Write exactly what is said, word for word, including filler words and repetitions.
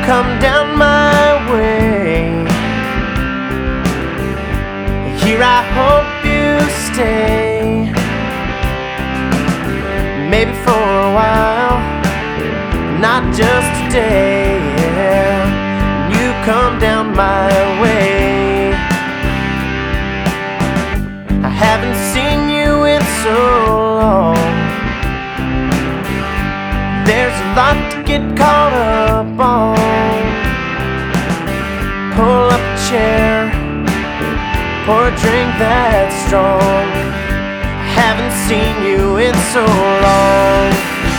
come down my way. Here I hope you stay, maybe for a while, not just today. You come down my way. I haven't seen you in so long. There's a lot to get caught up on. Pull up a chair, pour a drink that's strong. I haven't seen you in so long.